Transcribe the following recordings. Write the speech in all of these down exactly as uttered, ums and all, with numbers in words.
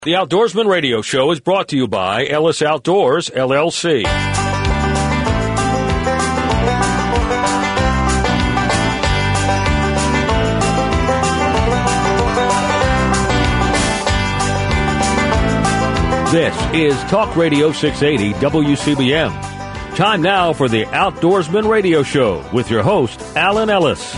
The Outdoorsman Radio Show is brought to you by Ellis Outdoors, L L C. This is Talk Radio six eighty W C B M. Time now for the Outdoorsman Radio Show with your host, Alan Ellis.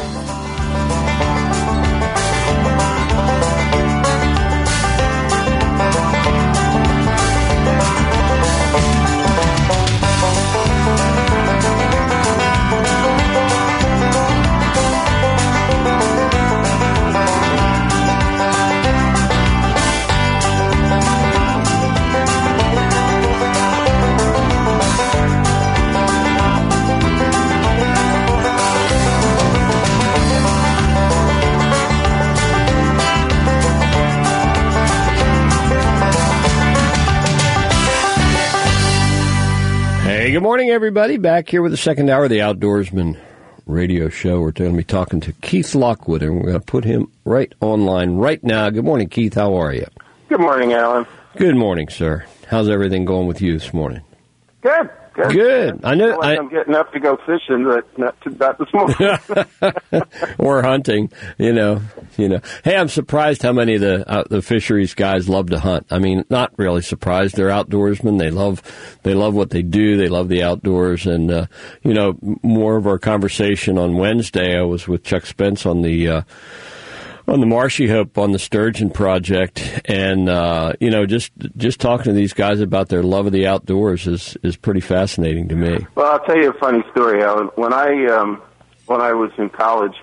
Good morning, everybody. Back here with the second hour of the Outdoorsman Radio Show. We're going to be talking to Keith Lockwood, and we're going to put him right online right now. Good morning, Keith. How are you? Good morning, Alan. Good morning, sir. How's everything going with you this morning? Good. Good. Good. I know. I, I'm getting up to go fishing, but not, to, not this morning. Or hunting, you know. You know. Hey, I'm surprised how many of the uh, the fisheries guys love to hunt. I mean, not really surprised. They're outdoorsmen. They love they love what they do. They love the outdoors. And uh, you know, more of our conversation on Wednesday, I was with Chuck Spence on the. Uh, on the Marshy Hope on the Sturgeon Project, and uh, you know, just just talking to these guys about their love of the outdoors is, is pretty fascinating to me. Well, I'll tell you a funny story, Alan. When I um, when I was in college,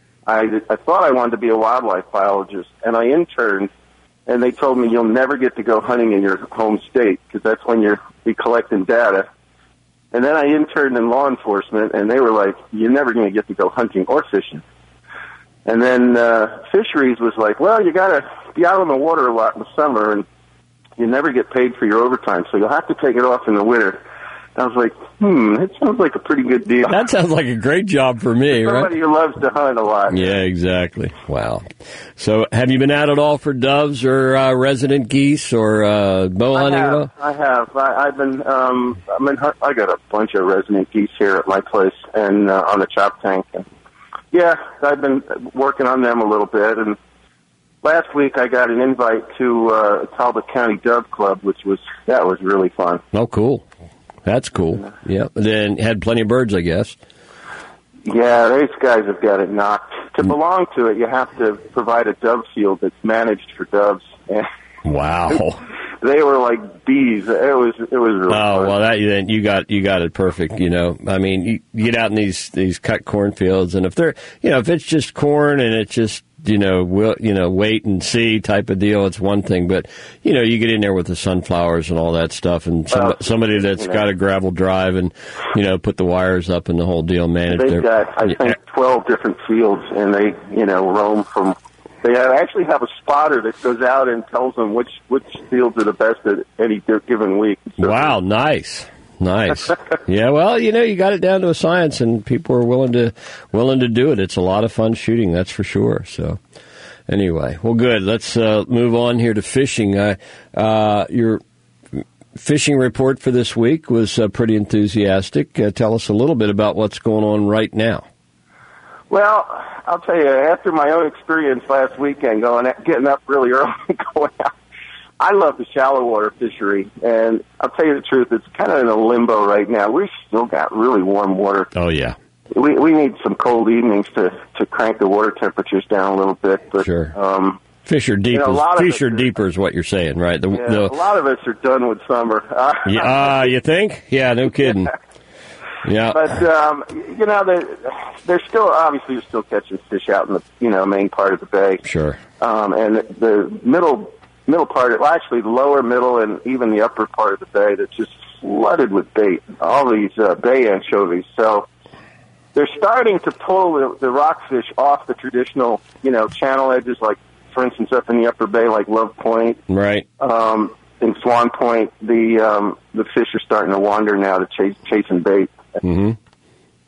I I thought I wanted to be a wildlife biologist, and I interned, and they told me you'll never get to go hunting in your home state because that's when you're be collecting data. And then I interned in law enforcement, and they were like, you're never going to get to go hunting or fishing. And then uh, fisheries was like, well, you got to be out on the water a lot in the summer, and you never get paid for your overtime, so you'll have to take it off in the winter. And I was like, hmm, that sounds like a pretty good deal. That sounds like a great job for me, Somebody right? Somebody who loves to hunt a lot. Yeah, exactly. Wow. So have you been out at all for doves or uh, resident geese or uh, bow hunting I at have, all? I have. I, I've been, um, I mean, I got a bunch of resident geese here at my place and uh, on the chop tank. And yeah, I've been working on them a little bit, and last week I got an invite to uh, Talbot County Dove Club, which was that was really fun. Oh, cool! That's cool. Yeah, then had plenty of birds, I guess. Yeah, these guys have got it knocked. To belong to it, you have to provide a dove field that's managed for doves. Wow. They were like bees. It was it was really oh fun. Well, that then you got you got it perfect. You know, I mean, you, you get out in these these cut cornfields, and if they're you know if it's just corn and it's just you know will you know wait and see type of deal, it's one thing. But you know, you get in there with the sunflowers and all that stuff, and some, well, somebody that's you know, got a gravel drive and you know put the wires up and the whole deal, manage. They've their, got I think twelve different fields, and they you know roam from. They actually have a spotter that goes out and tells them which, which fields are the best at any given week. So, wow, nice, nice. Yeah, well, you know, you got it down to a science, and people are willing to willing to do it. It's a lot of fun shooting, that's for sure. So, anyway, well, good. Let's uh, move on here to fishing. Uh, uh, your fishing report for this week was uh, pretty enthusiastic. Uh, tell us a little bit about what's going on right now. Well, I'll tell you, after my own experience last weekend, going getting up really early and going out, I love the shallow water fishery, and I'll tell you the truth, it's kind of in a limbo right now. We've still got really warm water. Oh, yeah. We we need some cold evenings to, to crank the water temperatures down a little bit. But, sure. Um, Fish are deeper. You know, Fish are deeper is what you're saying, right? The, yeah, the, a lot of us are done with summer. yeah, uh, you think? Yeah, no kidding. Yeah, but um, you know, they're, they're still obviously you're still catching fish out in the you know main part of the bay. Sure. Um, and the middle middle part, well, actually the lower middle and even the upper part of the bay, that's just flooded with bait. All these uh, bay anchovies. So they're starting to pull the, the rockfish off the traditional you know channel edges, like for instance up in the upper bay, like Love Point. Right. Um, in Swan Point, the um, the fish are starting to wander now to chase chasing bait. Mm-hmm.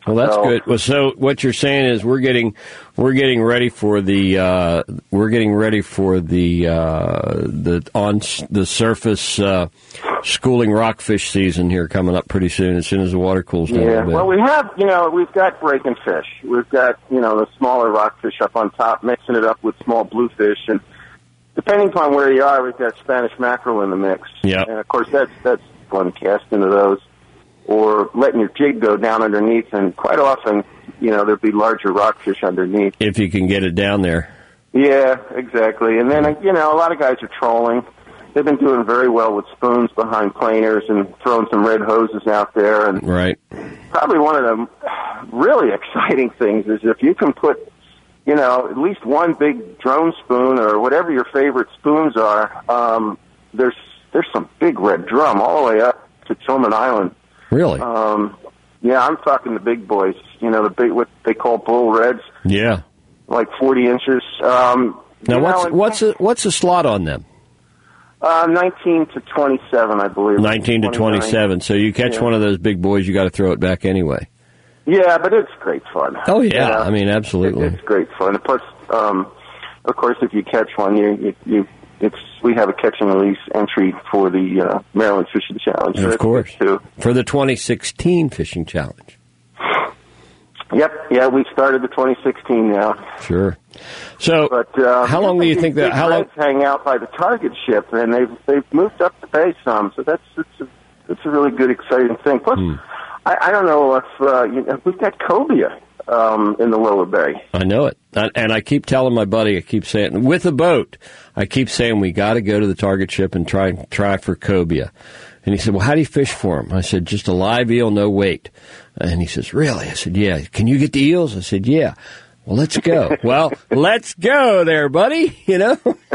Well, that's so, good. Well, so what you're saying is we're getting we're getting ready for the uh, we're getting ready for the uh, the on the surface uh, schooling rockfish season here coming up pretty soon. As soon as the water cools down. Yeah. A bit. Well, we have you know we've got breaking fish. We've got you know the smaller rockfish up on top, mixing it up with small bluefish, and depending upon where you are, we've got Spanish mackerel in the mix. Yeah. And of course that's that's fun to cast into those. Or letting your jig go down underneath, and quite often, you know, there'd be larger rockfish underneath. If you can get it down there. Yeah, exactly. And then, you know, a lot of guys are trolling. They've been doing very well with spoons behind planers and throwing some red hoses out there. And right. Probably one of the really exciting things is if you can put, you know, at least one big drone spoon or whatever your favorite spoons are, um, there's there's some big red drum all the way up to Tillman Island. Really? Um, yeah, I'm talking the big boys. You know, the big what they call bull reds. Yeah. Like forty inches. Um, now, what's know, what's a, what's the slot on them? Uh, nineteen to twenty-seven, I believe. Nineteen to twenty-seven. So you catch yeah. one of those big boys, you got to throw it back anyway. Yeah, but it's great fun. Oh yeah, you know? I mean absolutely. It, it's great fun. Plus, um, of course, if you catch one, you you. you It's we have a catch and release entry for the uh, Maryland Fishing Challenge. Of course, too. For the twenty sixteen Fishing Challenge. Yep, yeah, we started the twenty sixteen now. Sure. So, but uh, how long do you think that? How long? Hang out by the target ship, and they've they've moved up the bay some. So that's it's a it's a really good, exciting thing. Plus, hmm. I, I don't know if uh, you know, we've got cobia. Um, in the lower bay. I know it. And I keep telling my buddy, I keep saying, with a boat, I keep saying we got to go to the target ship and try try for cobia. And he said, well, how do you fish for them? I said, just a live eel, no weight. And he says, really? I said, yeah. Can you get the eels? I said, yeah. Well, let's go. Well, let's go there, buddy. You know?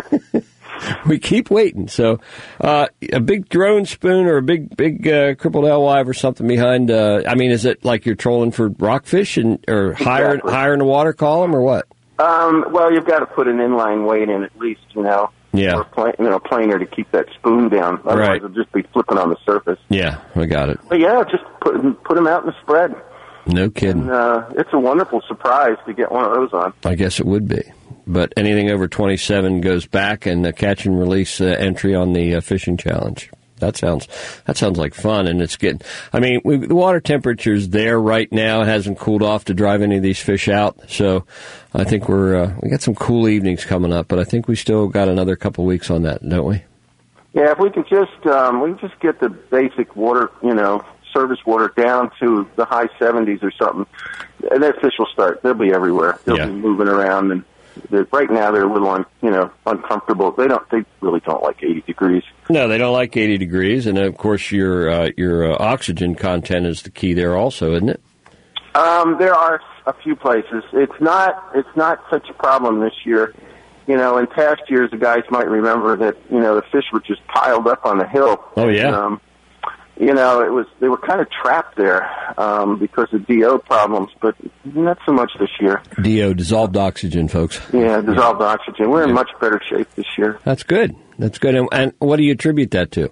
We keep waiting. So, uh, a big drone spoon or a big, big uh, crippled alewife or something behind. Uh, I mean, is it like you're trolling for rockfish and or exactly. higher, higher in the water column or what? Um, well, you've got to put an inline weight in at least, you know. Yeah. Or pla- you know, planer to keep that spoon down. Otherwise, right. it'll just be flipping on the surface. Yeah, I got it. But yeah, just put put them out in the spread. No kidding. And, uh, it's a wonderful surprise to get one of those on. I guess it would be. But anything over twenty-seven goes back, and the catch and release uh, entry on the uh, fishing challenge. That sounds that sounds like fun, and it's getting. I mean, we, the water temperature's there right now. It hasn't cooled off to drive any of these fish out, so I think we're uh, we got some cool evenings coming up. But I think we still got another couple of weeks on that, don't we? Yeah, if we can just um, we can just get the basic water, you know, service water down to the high seventies or something, and that fish will start. They'll be everywhere. They'll yeah. be moving around and. Right now, they're a little, un, you know, uncomfortable. They don't. They really don't like eighty degrees. No, they don't like eighty degrees, and of course, your uh, your uh, oxygen content is the key there, also, isn't it? Um, there are a few places. It's not. It's not such a problem this year. You know, in past years, the guys might remember that you know the fish were just piled up on the hill. Oh yeah. And, um, you know, it was they were kind of trapped there um, because of D O problems, but not so much this year. D O, dissolved oxygen, folks. Yeah, dissolved yeah. oxygen. We're in yeah. much better shape this year. That's good. That's good. And, and what do you attribute that to?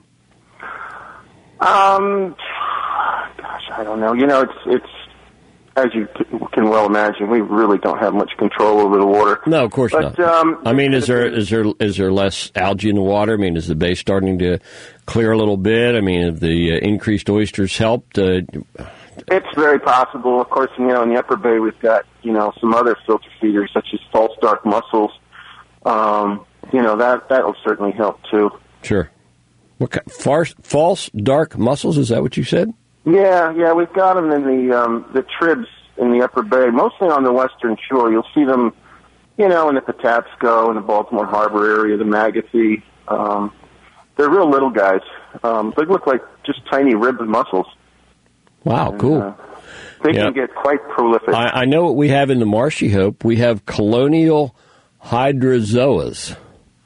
Um, gosh, I don't know. You know, it's it's as you can well imagine, we really don't have much control over the water. No, of course but, not. Um, I mean, is there is there is there less algae in the water? I mean, is the bay starting to clear a little bit? I mean, have the uh, increased oysters helped? Uh, it's very possible. Of course, you know, in the upper bay, we've got you know some other filter feeders such as false dark mussels. Um, you know that that will certainly help too. Sure. What kind, farce, false dark mussels? Is that what you said? Yeah, yeah, we've got them in the um, the tribs in the upper bay, mostly on the western shore. You'll see them, you know, in the Patapsco, in the Baltimore Harbor area, the Magothy. Um, they're real little guys. Um, they look like just tiny ribbed mussels. Wow, and, cool. Uh, they yeah. can get quite prolific. I, I know what we have in the Marshy Hope. We have colonial hydrozoas.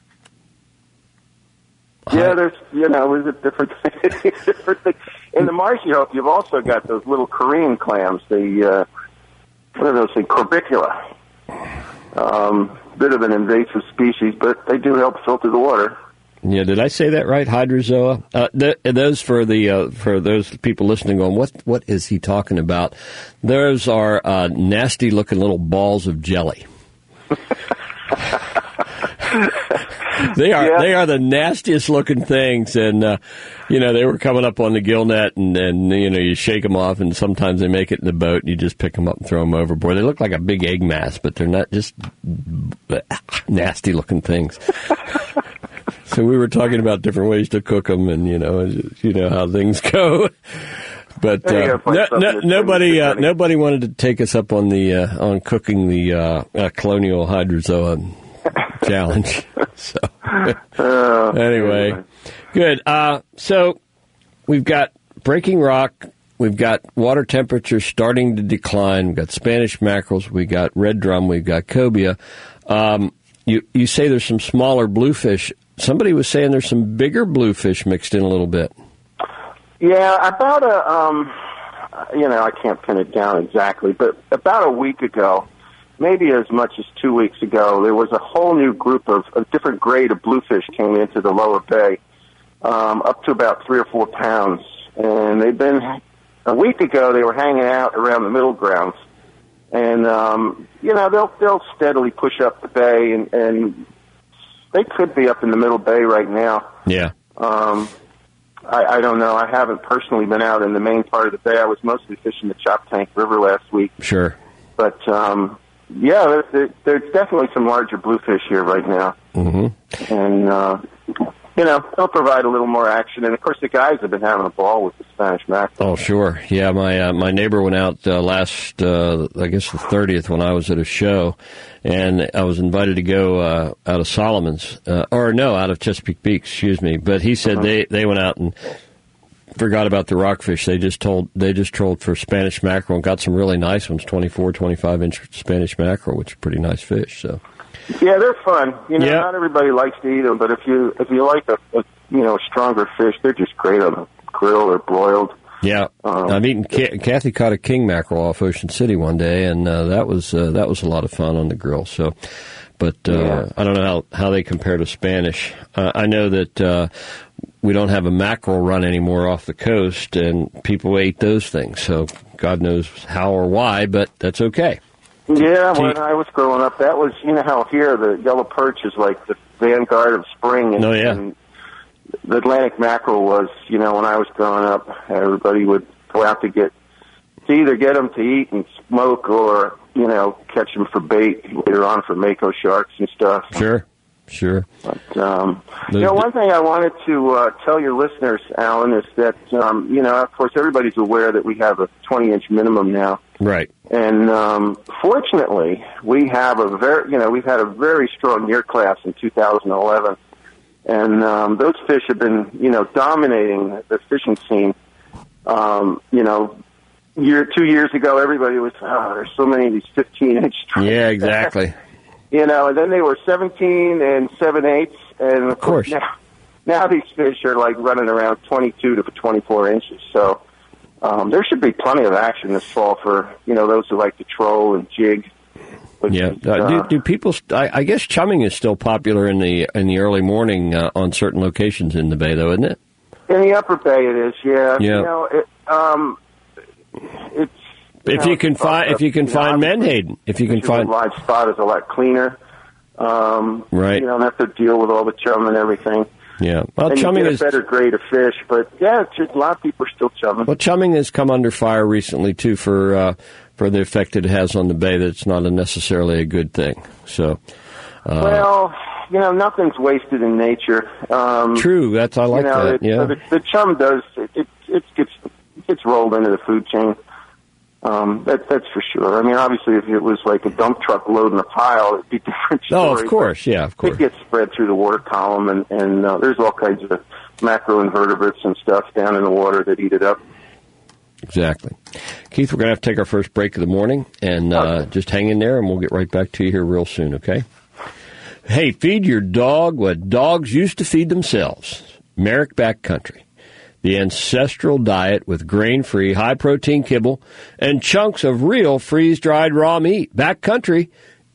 Yeah, there's, you know, there's a different, different thing. In the Marshy Hope, you've also got those little Korean clams, the, uh, what are those things, corbicula. Um, bit of an invasive species, but they do help filter the water. Yeah, did I say that right? Hydrozoa. Uh, th- those for the uh, for those people listening, going, what what is he talking about? Those are uh, nasty looking little balls of jelly. They are yeah. they are the nastiest looking things, and uh, you know they were coming up on the gill net, and, and you know you shake them off, and sometimes they make it in the boat, and you just pick them up and throw them overboard. They look like a big egg mass, but they're not, just nasty looking things. So we were talking about different ways to cook them, and you know you know how things go. But uh, no, no, nobody uh, nobody wanted to take us up on the uh, on cooking the uh, uh, colonial hydrozoa challenge. So uh, anyway, anyway, good. Uh, so we've got breaking rock. We've got water temperatures starting to decline. We've got Spanish mackerels. We've got red drum. We've got cobia. Um, you you say there's some smaller bluefish. Somebody was saying there's some bigger bluefish mixed in a little bit. Yeah, about a um, you know I can't pin it down exactly, but about a week ago, maybe as much as two weeks ago, there was a whole new group of a different grade of bluefish came into the lower bay, um, up to about three or four pounds. And they've been, a week ago, they were hanging out around the middle grounds. And, um, you know, they'll, they'll steadily push up the bay, and, and they could be up in the middle bay right now. Yeah. Um, I, I don't know. I haven't personally been out in the main part of the bay. I was mostly fishing the Chop Tank River last week. Sure. But, um, yeah, there, there, there's definitely some larger bluefish here right now. Mm-hmm. And, uh, you know, they'll provide a little more action. And, of course, the guys have been having a ball with the Spanish mackerel. Oh, sure. Yeah, my uh, my neighbor went out uh, last, uh, I guess, the thirtieth when I was at a show. And I was invited to go uh, out of Solomon's. Uh, or, no, out of Chesapeake Beach, excuse me. But he said uh-huh. they, they went out and forgot about the rockfish. They just told they just trolled for Spanish mackerel and got some really nice ones, twenty-four, twenty-five inch Spanish mackerel, which are pretty nice fish. So, yeah, they're fun. You know, yeah. Not everybody likes to eat them, but if you if you like a, a you know stronger fish, they're just great on the grill or broiled. Yeah, um, I'm eating. Kathy caught a king mackerel off Ocean City one day, and uh, that was uh, that was a lot of fun on the grill. So. But uh, yeah. I don't know how, how they compare to Spanish. Uh, I know that uh, we don't have a mackerel run anymore off the coast, and people ate those things. So God knows how or why, but that's okay. Yeah, when I was growing up, that was, you know how here the yellow perch is like the vanguard of spring. And, oh, yeah. and the Atlantic mackerel was, you know, when I was growing up, everybody would go out to get, to either get them to eat and smoke or, you know, catch them for bait later on for mako sharks and stuff. Sure, sure. But, um, you know, one thing I wanted to uh, tell your listeners, Alan, is that, um, you know, of course, everybody's aware that we have a twenty-inch minimum now. Right. And um, fortunately, we have a very, you know, we've had a very strong year class in two thousand eleven. And um, those fish have been, you know, dominating the fishing scene, um, you know, Year two years ago, everybody was, oh, there's so many of these fifteen-inch trout. Yeah, exactly. You know, and then they were seventeen and seven-eighths, and of, of course, now, now these fish are like running around twenty-two to twenty-four inches. So um, there should be plenty of action this fall for, you know, those who like to troll and jig. But, yeah. Uh, uh, do, do people? St- I, I guess chumming is still popular in the in the early morning uh, on certain locations in the bay, though, isn't it? In the upper bay, it is. Yeah. Yeah. You know, it, um, it's. You if know, you can find, if you can find know, menhaden, if you can find live spot is a lot cleaner. Um, right. You don't have to deal with all the chum and everything. Yeah. Well, and chumming you get is a better grade of fish, but yeah, it's just, a lot of people are still chumming. Well, chumming has come under fire recently too for uh, for the effect it has on the bay. That's not a necessarily a good thing. So. Uh, well, you know, nothing's wasted in nature. Um, True. That's I like you know, that. It, yeah. The, the chum does it, it. It gets it gets rolled into the food chain. Um, that, that's for sure. I mean, obviously, if it was like a dump truck loading a pile, it'd be a different story. Oh, of course, yeah, of course. It gets spread through the water column, and, and uh, there's all kinds of macroinvertebrates and stuff down in the water that eat it up. Exactly. Keith, we're going to have to take our first break of the morning, and uh, okay. just hang in there, and we'll get right back to you here real soon, okay? Hey, feed your dog what dogs used to feed themselves. Merrick Backcountry. The ancestral diet with grain-free, high-protein kibble and chunks of real freeze-dried raw meat. Backcountry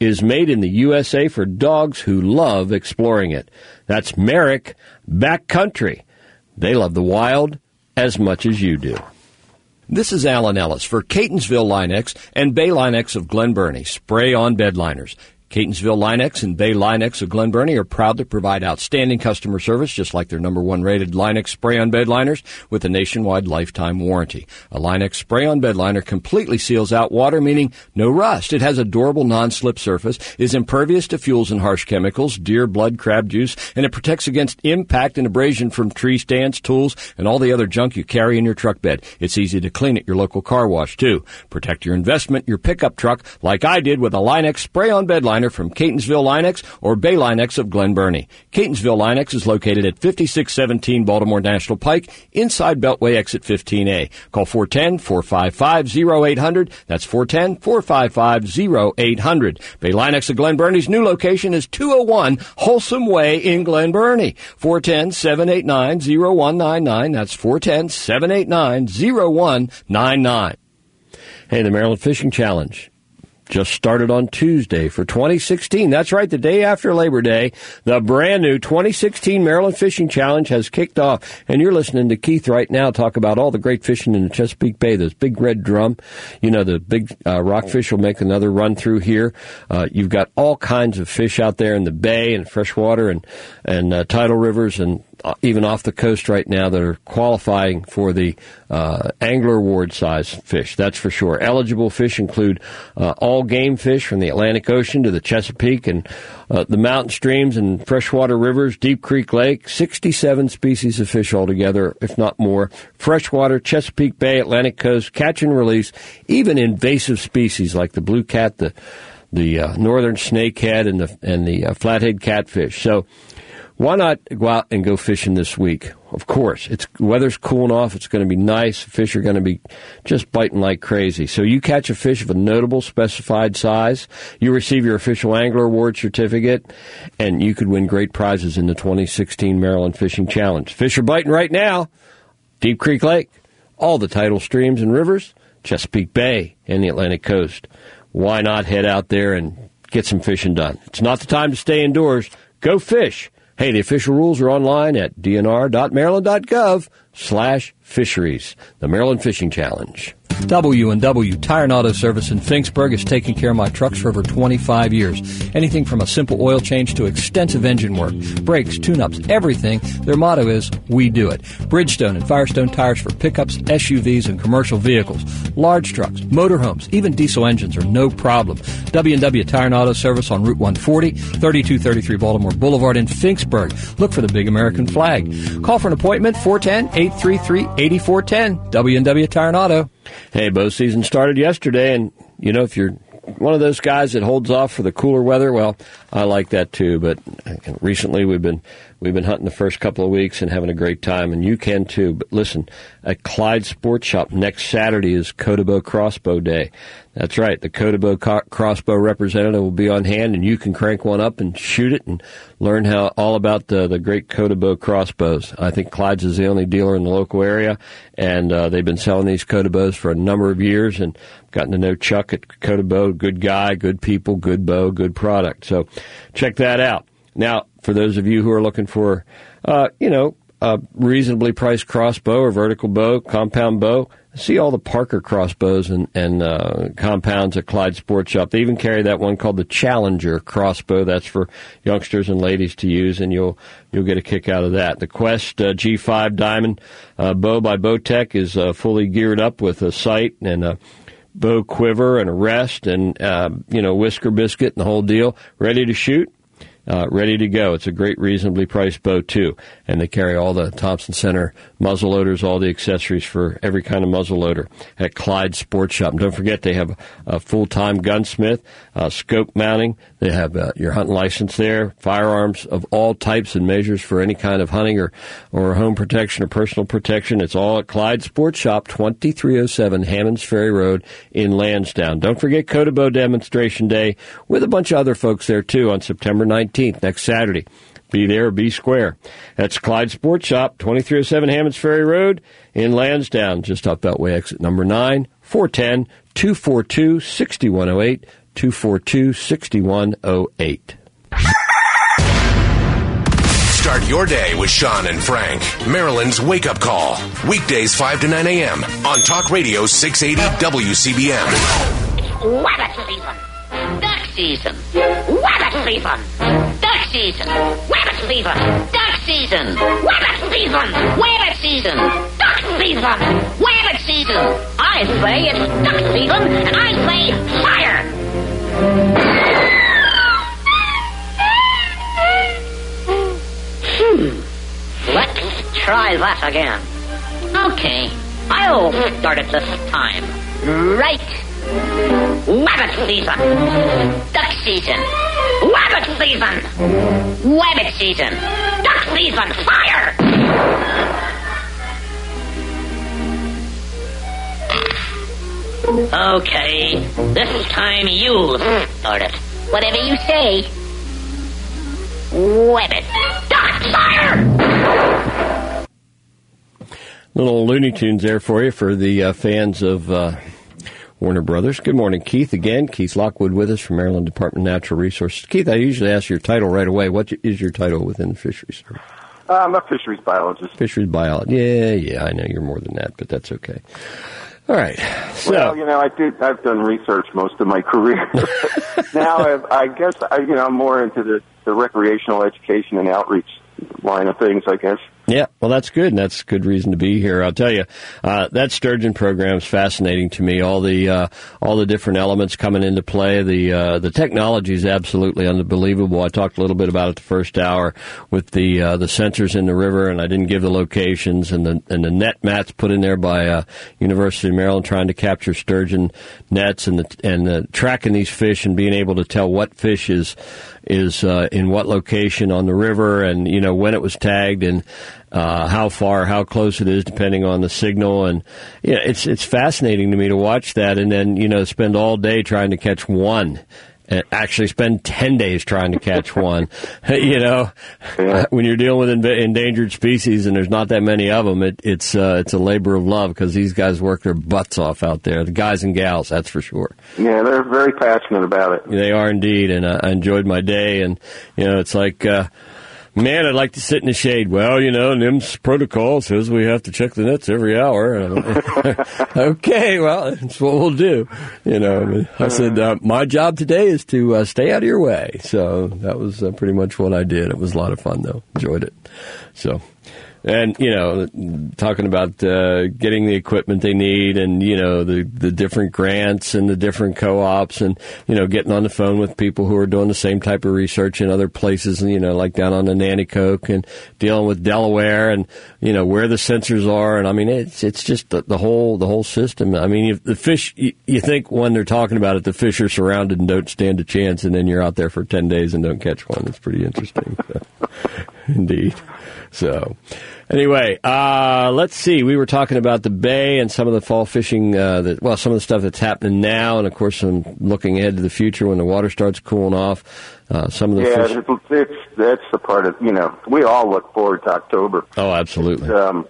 is made in the U S A for dogs who love exploring it. That's Merrick Backcountry. They love the wild as much as you do. This is Alan Ellis for Catonsville Line-X and Bay Line-X of Glen Burnie. Spray on bed liners. Catonsville Line-X and Bay Line-X of Glen Burnie are proud to provide outstanding customer service, just like their number one rated Line-X spray-on bed liners with a nationwide lifetime warranty. A Line-X spray-on bed liner completely seals out water, meaning no rust. It has a durable non-slip surface, is impervious to fuels and harsh chemicals, deer blood, crab juice, and it protects against impact and abrasion from tree stands, tools, and all the other junk you carry in your truck bed. It's easy to clean at your local car wash, too. Protect your investment, your pickup truck, like I did with a Line-X spray-on bed liner from Catonsville Line-X or Bay Line-X of Glen Burnie. Catonsville Line-X is located at fifty-six seventeen Baltimore National Pike, inside Beltway exit fifteen A. Call four one zero, four five five, zero eight zero zero. That's four one zero, four five five, zero eight zero zero. Bay Line-X of Glen Burnie's new location is two oh one Wholesome Way in Glen Burnie. four one zero, seven eight nine, zero one nine nine. That's four one zero, seven eight nine, zero one nine nine. Hey, the Maryland Fishing Challenge just started on Tuesday for twenty sixteen. That's right, the day after Labor Day. The brand new twenty sixteen Maryland Fishing Challenge has kicked off. And you're listening to Keith right now talk about all the great fishing in the Chesapeake Bay. Those big red drum, you know, the big uh, rockfish will make another run through here. Uh, you've got all kinds of fish out there in the bay and freshwater and, and uh, tidal rivers and even off the coast right now that are qualifying for the uh, Angler Award size fish, that's for sure. Eligible fish include uh, all game fish from the Atlantic Ocean to the Chesapeake and uh, the mountain streams and freshwater rivers, Deep Creek Lake, sixty-seven species of fish altogether, if not more. Freshwater, Chesapeake Bay, Atlantic Coast, catch and release, even invasive species like the blue cat, the the uh, northern snakehead, and the, and the uh, flathead catfish. So why not go out and go fishing this week? Of course, it's weather's cooling off. It's going to be nice. Fish are going to be just biting like crazy. So you catch a fish of a notable specified size, you receive your official Angler Award certificate, and you could win great prizes in the twenty sixteen Maryland Fishing Challenge. Fish are biting right now. Deep Creek Lake, all the tidal streams and rivers, Chesapeake Bay, and the Atlantic Coast. Why not head out there and get some fishing done? It's not the time to stay indoors. Go fish. Hey, the official rules are online at dnr.maryland.gov slash fisheries. The Maryland Fishing Challenge. W and W Tire and Auto Service in Finksburg has taken care of my trucks for over twenty-five years. Anything from a simple oil change to extensive engine work, brakes, tune-ups, everything. Their motto is, we do it. Bridgestone and Firestone tires for pickups, S U Vs, and commercial vehicles. Large trucks, motorhomes, even diesel engines are no problem. W and W Tire and Auto Service on Route one forty, thirty-two thirty-three Baltimore Boulevard in Finksburg. Look for the big American flag. Call for an appointment, four one zero, eight three three, eight four one zero. W and W Tire and Auto. Hey, bow season started yesterday, and, you know, if you're one of those guys that holds off for the cooler weather, well, I like that too, but recently we've been we've been hunting the first couple of weeks and having a great time, and you can too. But listen, at Clyde Sports Shop next Saturday is Coteau Crossbow Day. That's right, the Coteau co- Crossbow representative will be on hand, and you can crank one up and shoot it and learn how all about the, the great Coteau crossbows. I think Clyde's is the only dealer in the local area, and uh, they've been selling these Coteaux for a number of years, and gotten to know Chuck at Coteau. Good guy, good people, good bow, good product. So check that out. Now, for those of you who are looking for, uh, you know, a reasonably priced crossbow or vertical bow, compound bow, see all the Parker crossbows and, and uh, compounds at Clyde Sports Shop. They even carry that one called the Challenger crossbow. That's for youngsters and ladies to use, and you'll you'll get a kick out of that. The Quest uh, G five Diamond uh, bow by Bowtech is uh, fully geared up with a sight and a bow quiver and a rest and, uh, you know, whisker biscuit and the whole deal. Ready to shoot. Uh, ready to go. It's a great, reasonably priced bow, too. And they carry all the Thompson Center muzzle loaders, all the accessories for every kind of muzzle loader at Clyde Sports Shop. And don't forget, they have a, a full-time gunsmith, uh, scope mounting. They have uh, your hunting license there, firearms of all types and measures for any kind of hunting or, or home protection or personal protection. It's all at Clyde Sports Shop, twenty-three oh seven Hammonds Ferry Road in Lansdowne. Don't forget Coteau Demonstration Day with a bunch of other folks there, too, on September nineteenth, next Saturday. Be there or be square. That's Clyde Sports Shop, twenty-three oh seven Hammonds Ferry Road in Lansdowne, just off Beltway exit number nine, four one zero, two four two, six one zero eight, two four two, six one zero eight. Start your day with Sean and Frank. Maryland's Wake Up Call. Weekdays five to nine a.m. on Talk Radio six eighty W C B M. Rabbit season. Duck season. Rabbit season. Duck season. Rabbit season. Duck season. Rabbit season. Rabbit season. Duck season. Rabbit season. I say it's duck season, and I say fire. Hmm. Let's try that again. Okay, I'll start it this time. Right. Rabbit season. Duck season. Rabbit season. Rabbit season. Duck season. Fire! Okay, this time you start it. Whatever you say. Rabbit. Duck. Fire! Little Looney Tunes there for you for the uh, fans of uh, Warner Brothers. Good morning, Keith. Again, Keith Lockwood with us from Maryland Department of Natural Resources. Keith, I usually ask your title right away. What is your title within the fisheries service? Uh, I'm a fisheries biologist. Fisheries biologist. Yeah, yeah, I know you're more than that, but that's okay. All right. So, well, you know, I did. I've done research most of my career. Now, I've, I guess I, you know, I'm more into the, the recreational education and outreach line of things, I guess. Yeah, well, that's good, and that's good reason to be here. I'll tell you, uh, that sturgeon program is fascinating to me. All the uh, all the different elements coming into play. The uh, the technology is absolutely unbelievable. I talked a little bit about it the first hour with the uh, the sensors in the river, and I didn't give the locations, and the and the net mats put in there by uh, University of Maryland trying to capture sturgeon nets, and the, and the tracking these fish and being able to tell what fish is is uh, in what location on the river, and you know when it was tagged, and uh, how far, how close it is, depending on the signal. And yeah, it's it's fascinating to me to watch that, and then you know spend all day trying to catch one. And actually spend ten days trying to catch one. You know, yeah. When you're dealing with en- endangered species and there's not that many of them, it, it's uh, it's a labor of love because these guys work their butts off out there. The guys and gals, that's for sure. Yeah, they're very passionate about it. They are indeed, and uh, I enjoyed my day. And you know, it's like, uh, man, I'd like to sit in the shade. Well, you know, N I M S protocol says we have to check the nets every hour. Okay, well, that's what we'll do. You know, I said, uh, my job today is to uh, stay out of your way. So that was uh, pretty much what I did. It was a lot of fun, though. Enjoyed it. So, and, you know, talking about uh, getting the equipment they need and, you know, the, the different grants and the different co-ops and, you know, getting on the phone with people who are doing the same type of research in other places, you know, like down on the Nanticoke and dealing with Delaware and, you know, where the sensors are. And, I mean, it's it's just the, the whole the whole system. I mean, if the fish, you, you think when they're talking about it, the fish are surrounded and don't stand a chance, and then you're out there for ten days and don't catch one. It's pretty interesting. So, indeed. So, anyway, uh, let's see. We were talking about the bay and some of the fall fishing, uh, that, well, some of the stuff that's happening now, and, of course, I'm looking ahead to the future when the water starts cooling off. Uh, some of the yeah, fish... it's, it's, that's the part of, you know, we all look forward to October. Oh, absolutely. It's, um,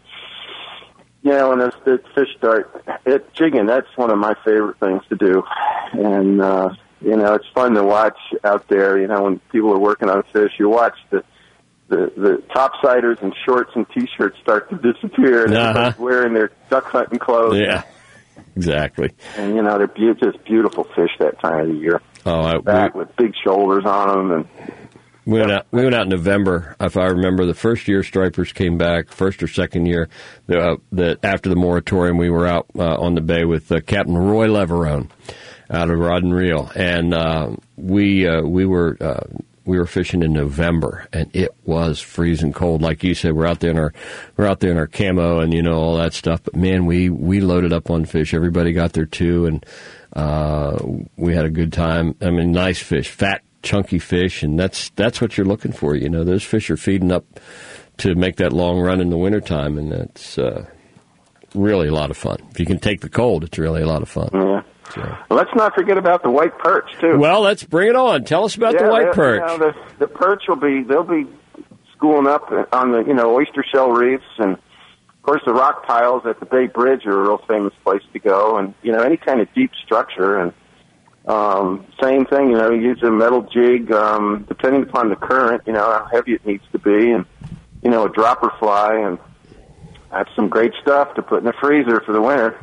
you know, when those the fish start, it, jigging, that's one of my favorite things to do. And, uh, you know, it's fun to watch out there, you know, when people are working on fish, you watch the The, the topsiders and shorts and T-shirts start to disappear, and uh-huh. everybody's wearing their duck hunting clothes. Yeah, exactly. And, you know, they're be- just beautiful fish that time of the year. Oh, I, Back we, with big shoulders on them. And we went out. We went out in November. If I remember, the first year stripers came back, first or second year, the, uh, the after the moratorium, we were out uh, on the bay with uh, Captain Roy Leverone out of Rod and Reel, and uh, we uh, we were. Uh, We were fishing in November, and it was freezing cold. Like you said, we're out there in our we're out there in our camo and you know all that stuff. But man, we, we loaded up on fish. Everybody got there too, and uh, we had a good time. I mean, nice fish, fat, chunky fish, and that's that's what you're looking for. You know, those fish are feeding up to make that long run in the wintertime, and that's uh, really a lot of fun. If you can take the cold, it's really a lot of fun. Yeah. So. Well, let's not forget about the white perch too. Well, let's bring it on. Tell us about yeah, the white perch. You know, the, the perch will be they'll be schooling up on the you know oyster shell reefs, and of course the rock piles at the Bay Bridge are a real famous place to go. And you know any kind of deep structure, and Um, same thing, you know, you use a metal jig, um, depending upon the current, you know, how heavy it needs to be, and, you know, a dropper fly, and that's some great stuff to put in the freezer for the winter.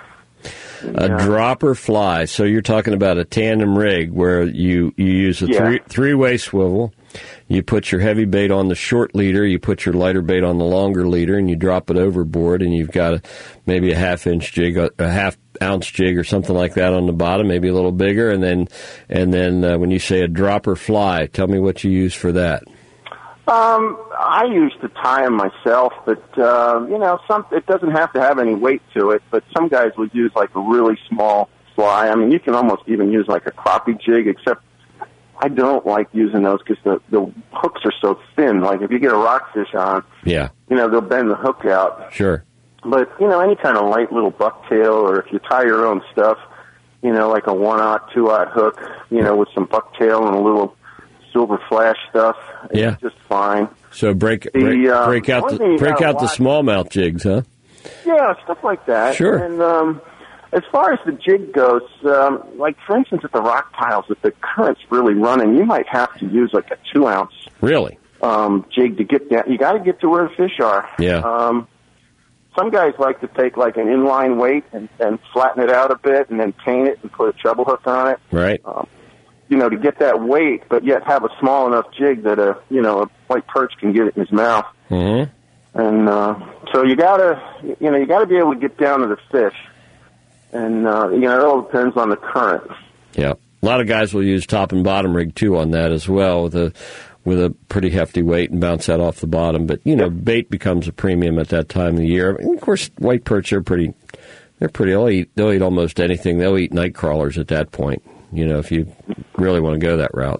A yeah. dropper fly. So you're talking about a tandem rig where you, you use a yeah. three, three-way swivel. You put your heavy bait on the short leader, you put your lighter bait on the longer leader, and you drop it overboard, and you've got a, maybe a half-inch jig, a, a half-ounce jig or something like that on the bottom, maybe a little bigger. And then and then uh, when you say a dropper fly, tell me what you use for that. Um, I used to tie them myself, but, uh, you know, some it doesn't have to have any weight to it, but some guys would use, like, a really small fly. I mean, you can almost even use, like, a crappie jig, except I don't like using those because the, the hooks are so thin. Like, if you get a rockfish on, yeah, you know, they'll bend the hook out. Sure. But, you know, any kind of light little bucktail, or if you tie your own stuff, you know, like a one-aught, two-aught hook, you know, with some bucktail and a little silver flash stuff, it's yeah. just fine. So break the, break, um, break out the break out the smallmouth jigs, huh? Yeah, stuff like that. Sure. And um, as far as the jig goes, um, like, for instance, at the rock piles, if the current's really running, you might have to use, like, a two-ounce really um, jig to get down. You got to get to where the fish are. Yeah. Um, some guys like to take, like, an inline weight and, and flatten it out a bit and then paint it and put a treble hook on it. Right. Um, you know, to get that weight, but yet have a small enough jig that a, you know, a white perch can get it in his mouth. Mm-hmm. And uh, so you gotta, you know, you gotta be able to get down to the fish. And, uh, you know, it all depends on the current. Yeah. A lot of guys will use top and bottom rig, too, on that as well, with a with a pretty hefty weight and bounce that off the bottom. But, you know, yep. bait becomes a premium at that time of the year. And, of course, white perch are pretty, they're pretty, they'll eat, they'll eat almost anything. They'll eat night crawlers at that point, you know, if you really want to go that route.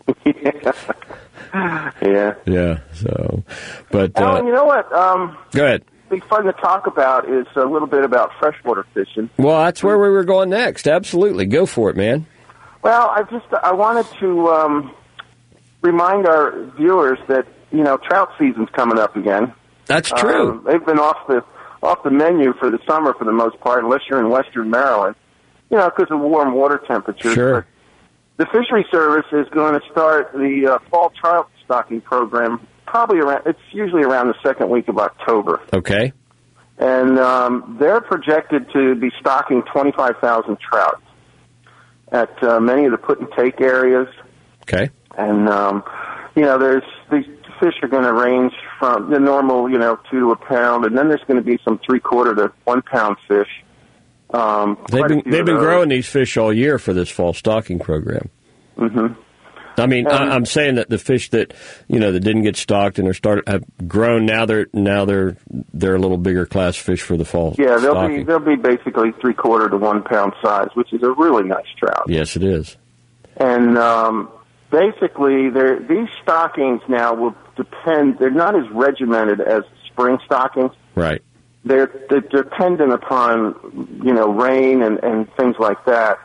yeah. Yeah. Yeah, so, but... Uh, uh, you know what? Um, go ahead. Be fun to talk about is a little bit about freshwater fishing. Well, that's where we were going next. Absolutely. Go for it, man. Well, I just, I wanted to um, remind our viewers that, you know, trout season's coming up again. That's true. Um, they've been off the off the menu for the summer for the most part, unless you're in western Maryland, you know, because of warm water temperatures. Sure. But the Fishery Service is going to start the uh, fall trout stocking program probably around, it's usually around the second week of October. Okay. And um, they're projected to be stocking twenty-five thousand trout at uh, many of the put-and-take areas. Okay. And, um, you know, there's these fish are going to range from the normal, you know, two to a pound, and then there's going to be some three-quarter to one-pound fish. Um, they've been, they've been growing these fish all year for this fall stocking program. Mm-hmm. I mean, um, I'm saying that the fish that you know that didn't get stocked and are started have grown now. They're now they're they're a little bigger class fish for the fall. Yeah, they'll stocking. be they'll be basically three quarter to one pound size, which is a really nice trout. Yes, it is. And um, basically, they're, these stockings now will depend. They're not as regimented as spring stockings. Right. They're, they're dependent upon you know rain and, and things like that.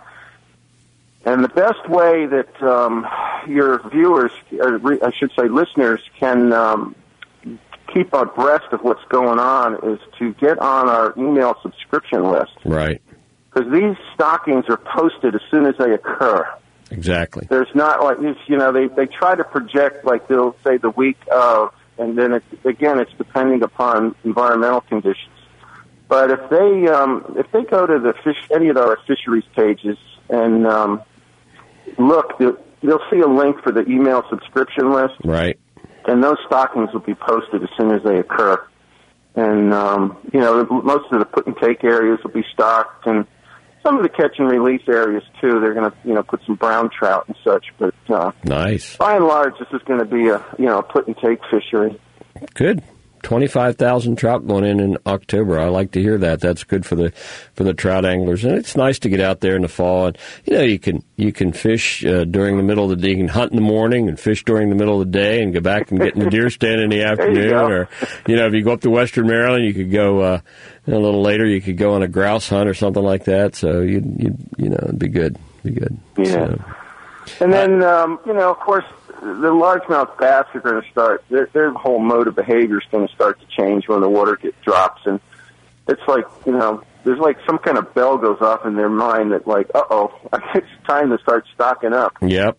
And the best way that um, your viewers, or I should say listeners, can um, keep abreast of what's going on is to get on our email subscription list. Right. Because these stockings are posted as soon as they occur. Exactly. There's not like, you know, they, they try to project like they'll say the week of, and then it, again, it's depending upon environmental conditions. But if they um, if they go to the fish, any of our fisheries pages and um, look, they'll, they'll see a link for the email subscription list. Right. And those stockings will be posted as soon as they occur. And, um, you know, most of the put-and-take areas will be stocked, and some of the catch-and-release areas, too. They're going to, you know, put some brown trout and such. But uh, nice. By and large, this is going to be a, you know, a put-and-take fishery. Good. twenty-five thousand trout going in in October. I like to hear that. That's good for the for the trout anglers, and it's nice to get out there in the fall. And you know, you can you can fish uh, during the middle of the day. You can hunt in the morning and fish during the middle of the day, and go back and get in the deer stand in the afternoon. You or you know, if you go up to Western Maryland, you could go uh, a little later. You could go on a grouse hunt or something like that. So you you you know, it'd be good. Be good. Yeah. So, and then um, you know, of course, the largemouth bass are going to start, their, their whole mode of behavior is going to start to change when the water get, drops. And it's like, you know, there's like some kind of bell goes off in their mind that like, uh-oh, it's time to start stocking up. Yep.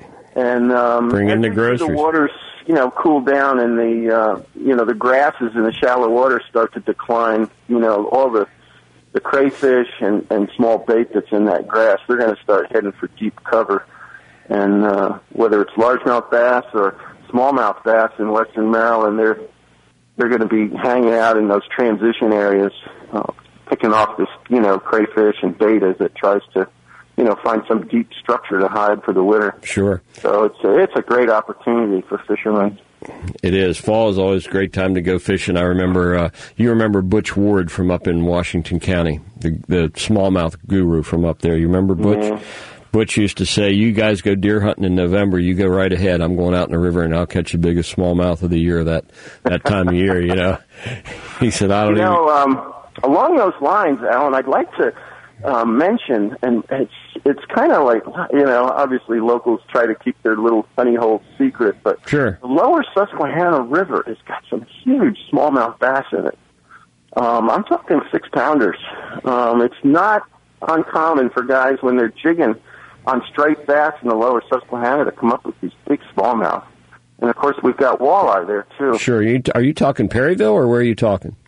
And um, bring in the groceries. The water's, you know, cool down, and the, uh, you know, the grasses in the shallow water start to decline. You know, all the the crayfish and, and small bait that's in that grass, they're going to start heading for deep cover. And uh, whether it's largemouth bass or smallmouth bass in western Maryland, they're they're going to be hanging out in those transition areas, uh, picking off this, you know, crayfish and bait as it tries to, you know, find some deep structure to hide for the winter. Sure. So it's a, it's a great opportunity for fishermen. It is. Fall is always a great time to go fishing. I remember, uh, you remember Butch Ward from up in Washington County, the, the smallmouth guru from up there. You remember Butch? Yeah. Butch used to say, you guys go deer hunting in November, you go right ahead. I'm going out in the river, and I'll catch the biggest smallmouth of the year that, that time of year, you know. He said, I don't you even... know, um, along those lines, Alan, I'd like to uh, mention, and it's it's kind of like, you know, obviously locals try to keep their little funny hole secret, but sure. The lower Susquehanna River has got some huge smallmouth bass in it. Um, I'm talking six-pounders. Um, it's not uncommon for guys when they're jigging on striped bass in the lower Susquehanna to come up with these big smallmouth. And, of course, we've got walleye there, too. Sure. Are you, are you talking Perryville, or where are you talking?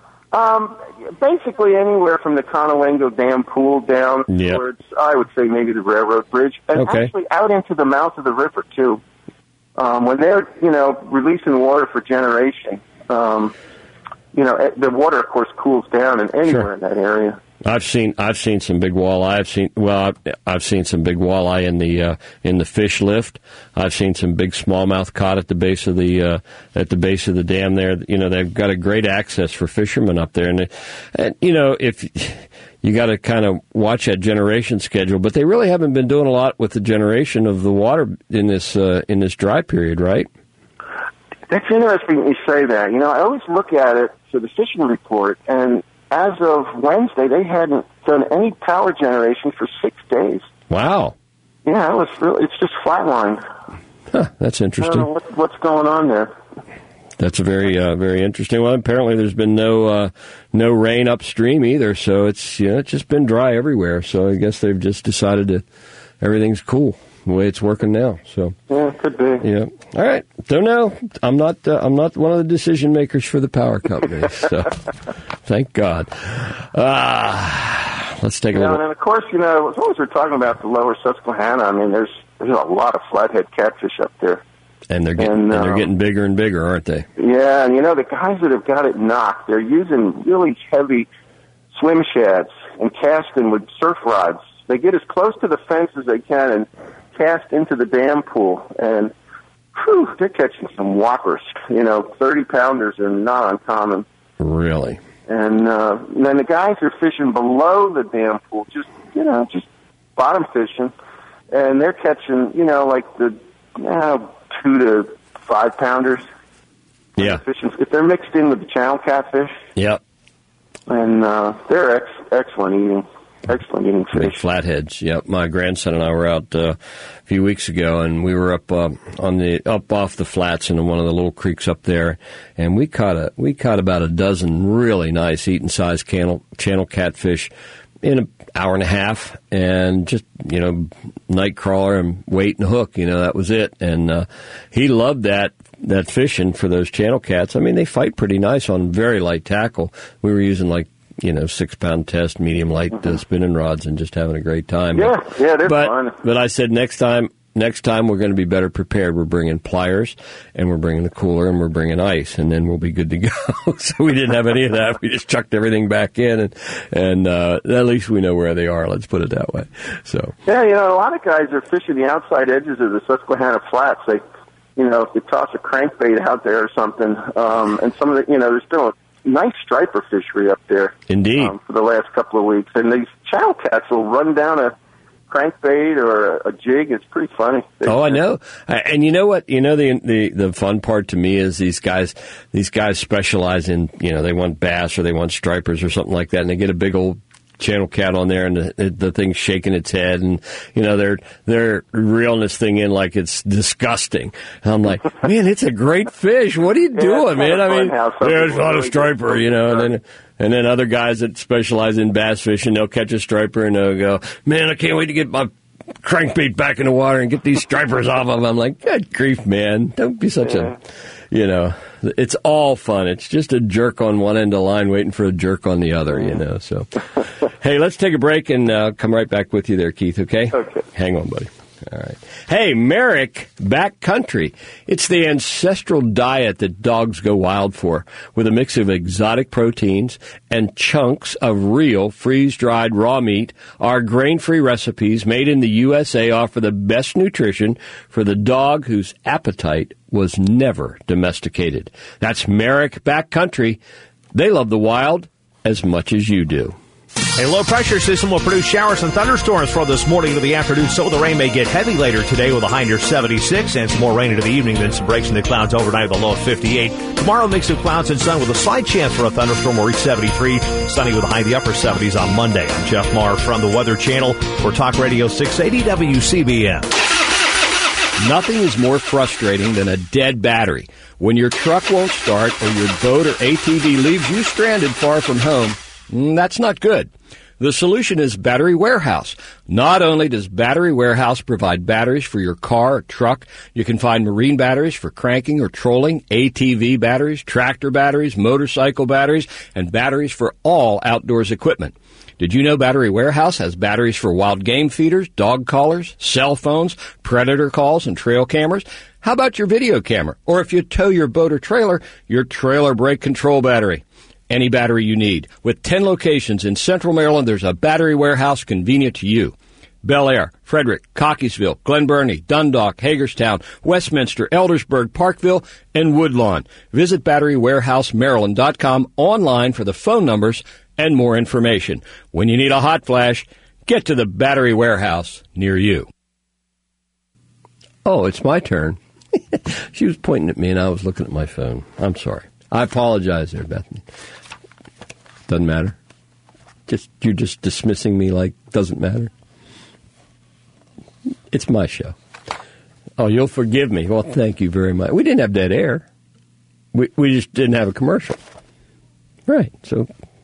Um, basically anywhere from the Conewango Dam pool down yep. towards, I would say, maybe the railroad bridge. And okay. actually out into the mouth of the river, too. Um, when they're, you know, releasing water for generation, um, you know, the water, of course, cools down and anywhere sure. in that area. I've seen I've seen some big walleye. I've seen well I've, I've seen some big walleye in the uh, in the fish lift. I've seen some big smallmouth caught at the base of the uh, at the base of the dam there. You know, they've got a great access for fishermen up there, and, they, and you know, if you got to kind of watch that generation schedule, but they really haven't been doing a lot with the generation of the water in this uh, in this dry period, right? That's interesting you say that. You know, I always look at it for the fishing report, and as of Wednesday, they hadn't done any power generation for six days. Wow. Yeah, it was really, it's just flatlined. Huh, that's interesting. I don't know what, what's going on there. That's a very, uh, very interesting one. Apparently, there's been no, uh, no rain upstream either, so it's, you know, it's just been dry everywhere. So I guess they've just decided that everything's cool the way it's working now. So yeah, could be. Yeah. All right. Don't know. I'm not. Uh, I'm not one of the decision makers for the power companies. So thank God. Ah, let's take a you know, look. And of course, you know, as long as we're talking about the lower Susquehanna, I mean, there's there's a lot of flathead catfish up there. And they're getting and, uh, and they're getting bigger and bigger, aren't they? Yeah, and you know the guys that have got it knocked, they're using really heavy swim shads and casting with surf rods. They get as close to the fence as they can and cast into the dam pool, and whew, they're catching some whoppers. You know, thirty pounders are not uncommon. Really? And, uh, and then the guys are fishing below the dam pool, just you know, just bottom fishing, and they're catching, you know, like the you know, two to five pounders. Yeah. Fishing, if they're mixed in with the channel catfish. Yep. And uh, they're ex- excellent eating. Excellent eating fish. Big flatheads. Yep. My grandson and I were out uh, a few weeks ago, and we were up uh, on the up off the flats in one of the little creeks up there, and we caught a we caught about a dozen really nice eating size channel channel catfish in an hour and a half, and just you know night crawler and weight and hook. You know that was it, and uh, he loved that. that fishing for those channel cats. I mean, they fight pretty nice on very light tackle. We were using like, you know, six pound test, medium light mm-hmm. uh, spinning rods and just having a great time. Yeah, but, yeah, they're but, fun. But I said next time, next time we're going to be better prepared. We're bringing pliers and we're bringing the cooler and we're bringing ice, and then we'll be good to go. So we didn't have any of that. We just chucked everything back in, and, and uh, at least we know where they are. Let's put it that way. So yeah, you know, a lot of guys are fishing the outside edges of the Susquehanna Flats. They You know, if you toss a crankbait out there or something, um, and some of the, you know, there's been a nice striper fishery up there. Indeed. Um, for the last couple of weeks. And these channel cats will run down a crankbait or a, a jig. It's pretty funny. They, oh, I know. And you know what? You know, the, the, the fun part to me is these guys, these guys specialize in, you know, they want bass or they want stripers or something like that, and they get a big old channel cat on there, and the, the thing's shaking its head, and you know they're they're reeling this thing in like it's disgusting. And I'm like, man, it's a great fish. What are you Yeah, doing, it's man? kinda I mean, fun how some there's people not a really striper, get- you know, and then. And then other guys that specialize in bass fishing, they'll catch a striper and they'll go, man, I can't wait to get my crankbait back in the water and get these stripers off of them. I'm like, good grief, man. Don't be such Yeah. a, you know, it's all fun. It's just a jerk on one end of the line waiting for a jerk on the other, you know. So, hey, let's take a break and uh, come right back with you there, Keith, okay? Okay. Hang on, buddy. All right. Hey, Merrick Backcountry. It's the ancestral diet that dogs go wild for, with a mix of exotic proteins and chunks of real freeze-dried raw meat. Our grain-free recipes made in the U S A offer the best nutrition for the dog whose appetite was never domesticated. That's Merrick Backcountry. They love the wild as much as you do. A low-pressure system will produce showers and thunderstorms for this morning to the afternoon, so the rain may get heavy later today with a high near seventy-six, and some more rain into the evening, then some breaks in the clouds overnight with a low of fifty-eight. Tomorrow, mix of clouds and sun with a slight chance for a thunderstorm will reach seventy-three. Sunny with a high in the upper seventies on Monday. I'm Jeff Maher from the Weather Channel for Talk Radio six eighty W C B M. Nothing is more frustrating than a dead battery. When your truck won't start or your boat or A T V leaves you stranded far from home, that's not good. The solution is Battery Warehouse. Not only does Battery Warehouse provide batteries for your car or truck, you can find marine batteries for cranking or trolling, A T V batteries, tractor batteries, motorcycle batteries, and batteries for all outdoors equipment. Did you know Battery Warehouse has batteries for wild game feeders, dog collars, cell phones, predator calls, and trail cameras? How about your video camera? Or if you tow your boat or trailer, your trailer brake control battery. Any battery you need. With ten locations in Central Maryland, there's a Battery Warehouse convenient to you. Bel Air, Frederick, Cockeysville, Glen Burnie, Dundalk, Hagerstown, Westminster, Eldersburg, Parkville, and Woodlawn. Visit battery warehouse maryland dot com online for the phone numbers and more information. When you need a hot flash, get to the Battery Warehouse near you. Oh, it's my turn. She was pointing at me and I was looking at my phone. I'm sorry. I apologize there, Bethany. Doesn't matter. Just you're just dismissing me like doesn't matter. It's my show. Oh, you'll forgive me. Well, thank you very much. We didn't have dead air. We we just didn't have a commercial. Right. So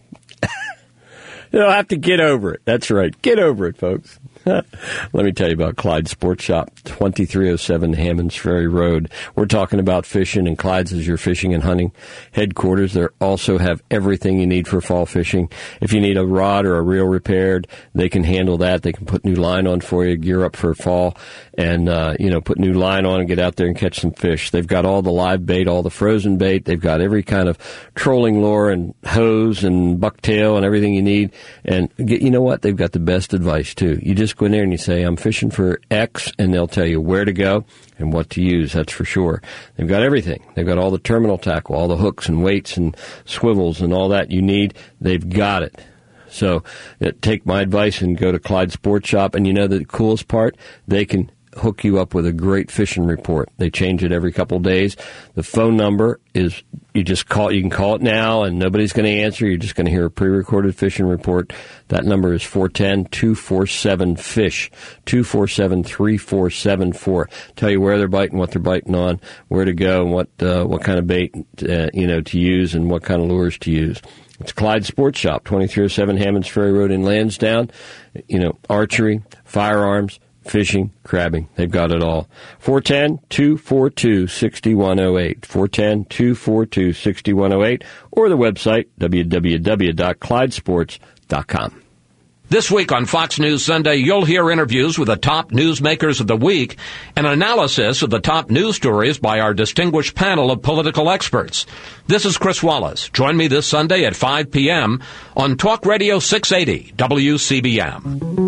you'll have to get over it. That's right. Get over it, folks. Let me tell you about Clyde Sports Shop, twenty-three oh seven Hammonds Ferry Road. We're talking about fishing, and Clyde's is your fishing and hunting headquarters. They also have everything you need for fall fishing. If you need a rod or a reel repaired, they can handle that. They can put new line on for you, gear up for fall, and, uh, you know, put new line on and get out there and catch some fish. They've got all the live bait, all the frozen bait. They've got every kind of trolling lure and hose and bucktail and everything you need. And get, you know what? They've got the best advice, too. You just go in there and you say, I'm fishing for X, and they'll tell you where to go and what to use, that's for sure. They've got everything. They've got all the terminal tackle, all the hooks and weights and swivels and all that you need. They've got it. So uh, take my advice and go to Clyde Sports Shop. And you know the coolest part? They can hook you up with a great fishing report. They change it every couple of days. The phone number is, you just call, you can call it now and nobody's going to answer. You're just going to hear a pre-recorded fishing report. That number is four one zero, two four seven, FISH, two four seven, three four seven four. Tell you where they're biting, what they're biting on, where to go, and what, uh, what kind of bait, uh, you know, to use and what kind of lures to use. It's Clyde Sports Shop, twenty-three oh seven Hammonds Ferry Road in Lansdowne. You know, archery, firearms, fishing, crabbing. They've got it all. four one zero, two four two, six one zero eight. four one zero, two four two, six one zero eight. Or the website, w w w dot clyde sports dot com. This week on Fox News Sunday, you'll hear interviews with the top newsmakers of the week and analysis of the top news stories by our distinguished panel of political experts. This is Chris Wallace. Join me this Sunday at five p.m. on Talk Radio six eighty W C B M.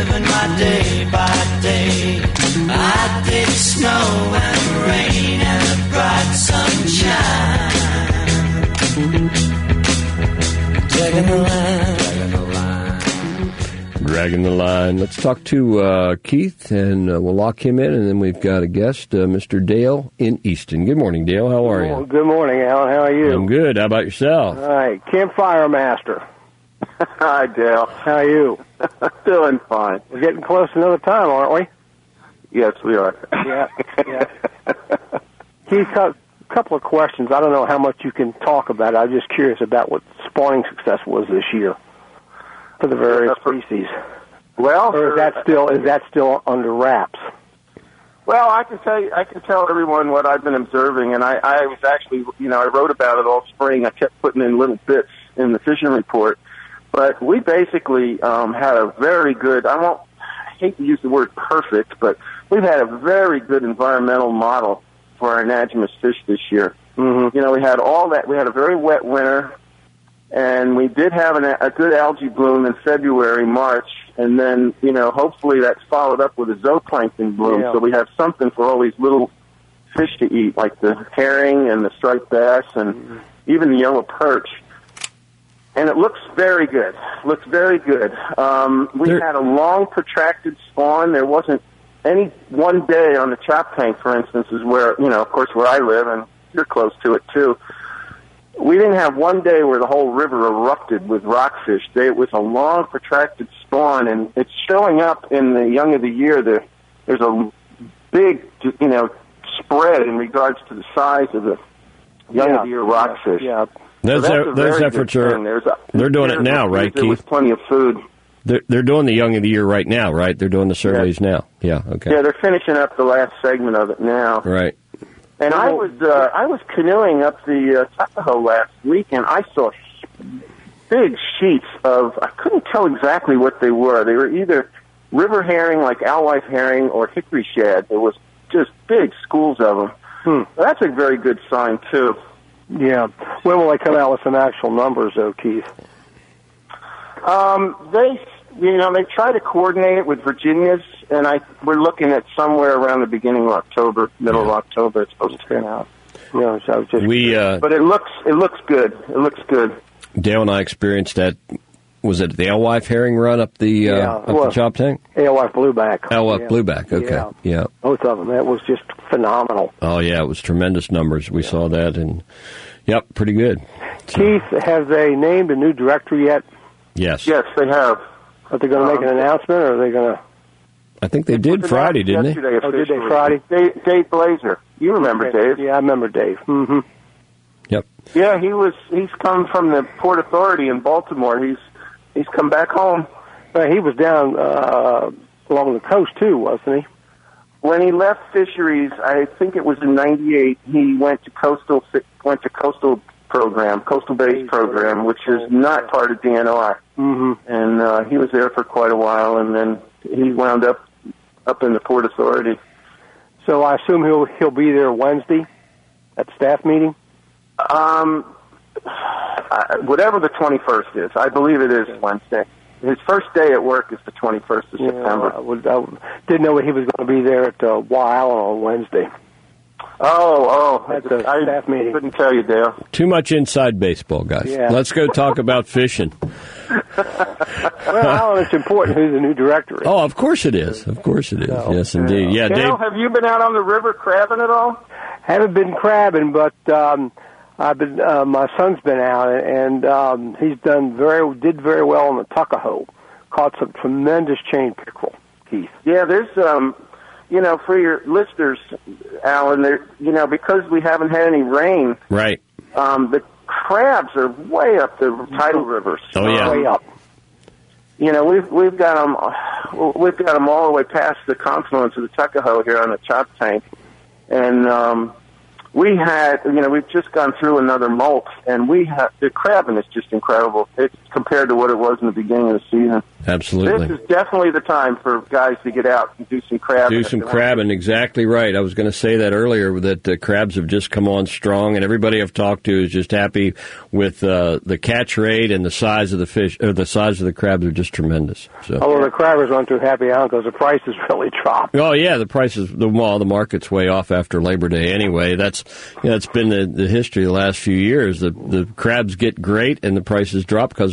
Day by day, I did snow and rain and Tagging the line. Let's talk to uh, Keith, and uh, we'll lock him in, and then we've got a guest, uh, Mister Dale in Easton. Good morning, Dale. How are you? Good morning, Alan. How are you? I'm good. How about yourself? All right. Campfire Master. Hi, Dale. How are you? Doing fine. We're getting close to another time, aren't we? Yes, we are. Yeah, yeah. Keith, a couple of questions. I don't know how much you can talk about it. I'm just curious about what spawning success was this year for the various species. Well, or is that still is that still under wraps? Well, I can tell you, I can tell everyone what I've been observing, and I, I was actually, you know, I wrote about it all spring. I kept putting in little bits in the fishing report, but we basically um, had a very good. I won't I hate to use the word perfect, but we've had a very good environmental model for our anadromous fish this year. Mm-hmm. You know, we had all that. We had a very wet winter, and we did have an, a good algae bloom in February, March, and then, you know, hopefully that's followed up with a zooplankton bloom, yeah. so we have something for all these little fish to eat, like the herring and the striped bass and mm-hmm. even the yellow perch. And it looks very good. Looks very good. Um, we there... had a long, protracted spawn. There wasn't any one day on the chop tank, for instance, is where, you know, of course, where I live, and you're close to it, too. We didn't have one day where the whole river erupted with rockfish. It was a long, protracted spawn, and it's showing up in the young of the year. There, there's a big, you know, spread in regards to the size of the young yeah. of the year rockfish. Yeah. Those, so are, those efforts are, a, they're doing it now, right, Keith? There was plenty of food. They're, they're doing the young of the year right now, right? They're doing the surveys yeah. now. Yeah, okay. Yeah, they're finishing up the last segment of it now. Right. And I was uh, I was canoeing up the uh, Tuckahoe last week, and I saw big sheets of, I couldn't tell exactly what they were. They were either river herring, like alewife herring, or hickory shad. There was just big schools of them. Hmm. That's a very good sign, too. Yeah. When will they come out with some actual numbers, though, Keith? Um, they, you know, they try to coordinate it with Virginia's, and I we're looking at somewhere around the beginning of October, middle yeah. of October. It's supposed to turn out. You know, so I was just we, uh, but it looks it looks good. It looks good. Dale and I experienced that. Was it the alewife herring run up the uh, yeah, up well, the chop tank? Alewife blueback. Alewife yeah. blueback. Okay, yeah. yeah, both of them. That was just phenomenal. Oh yeah, it was tremendous numbers. We yeah. saw that, and yep, pretty good. So. Keith, have they named a new director yet? Yes. Yes, they have. Are they going to um, make an announcement, or are they going to? I think they did Friday, didn't they? Oh, did they Friday? Dave, Dave Blazer. You remember okay. Dave? Yeah, I remember Dave. Mm-hmm. Yep. Yeah, he was. He's come from the Port Authority in Baltimore. He's he's come back home. Well, he was down uh, along the coast too, wasn't he? When he left fisheries, I think it was in ninety-eight. He went to coastal went to coastal program, coastal base program, which is not part of D N O I. Mm-hmm. And uh, he was there for quite a while, and then he wound up up in the Port Authority. So I assume he'll he'll be there Wednesday at the staff meeting. Um, I, whatever the twenty-first is, I believe it is Wednesday. His first day at work is the twenty-first of yeah, September. I, would, I didn't know he was going to be there at uh, Weil on Wednesday. Oh, oh, at the I staff meeting. Couldn't tell you, Dale. Too much inside baseball, guys. Yeah. Let's go talk about fishing. Well, Alan, it's important who the new director is. Oh, of course it is. Of course it is. No. Yes, indeed. Yeah, Dale, Dave. have you been out on the river crabbing at all? Haven't been crabbing, but um, I've been. Uh, my son's been out, and um, he's done very did very well on the Tuckahoe. Caught some tremendous chain pickerel, Keith. Yeah, there's um, you know, for your listeners, Alan, there, you know, because we haven't had any rain, right? Um, the crabs are way up the tidal rivers. Oh yeah, way up. You know, we've we've got them, we've got them all the way past the confluence of the Tuckahoe here on the chop tank, and um, we had, you know, we've just gone through another molt, and we have the crabbing is just incredible. It's compared to what it was in the beginning of the season. Absolutely, this is definitely the time for guys to get out and do some crabbing. Do some crabbing, exactly right. I was going to say that earlier, that uh, crabs have just come on strong, and everybody I've talked to is just happy with uh, the catch rate and the size of the fish, or the size of the crabs are just tremendous. So. Although the crabbers weren't too happy out because the prices really dropped. Oh yeah, the prices, the well, the market's way off after Labor Day anyway. That's you know, it's been the, the history of the last few years. The the crabs get great and the prices drop because there's